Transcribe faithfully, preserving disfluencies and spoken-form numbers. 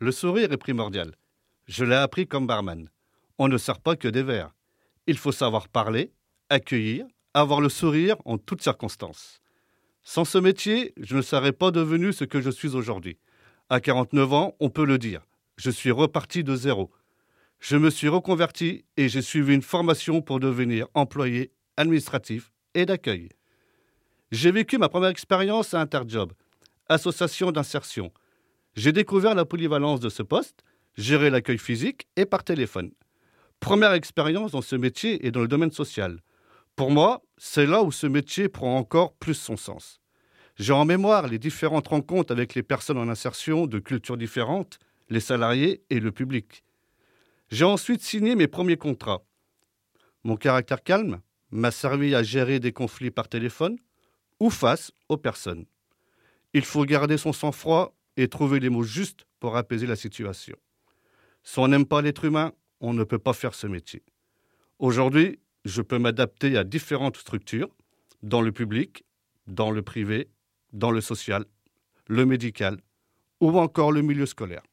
Le sourire est primordial. Je l'ai appris comme barman. On ne sert pas que des verres. Il faut savoir parler, accueillir, avoir le sourire en toutes circonstances. Sans ce métier, je ne serais pas devenu ce que je suis aujourd'hui. À quarante-neuf ans, on peut le dire. Je suis reparti de zéro. Je me suis reconverti et j'ai suivi une formation pour devenir employé administratif et d'accueil. J'ai vécu ma première expérience à Interjob, association d'insertion. J'ai découvert la polyvalence de ce poste, gérer l'accueil physique et par téléphone. Première expérience dans ce métier et dans le domaine social. Pour moi, c'est là où ce métier prend encore plus son sens. J'ai en mémoire les différentes rencontres avec les personnes en insertion de cultures différentes, les salariés et le public. J'ai ensuite signé mes premiers contrats. Mon caractère calme m'a servi à gérer des conflits par téléphone ou face aux personnes. Il faut garder son sang-froid et trouver les mots justes pour apaiser la situation. Si on n'aime pas l'être humain, on ne peut pas faire ce métier. Aujourd'hui, je peux m'adapter à différentes structures, dans le public, dans le privé, dans le social, le médical ou encore le milieu scolaire.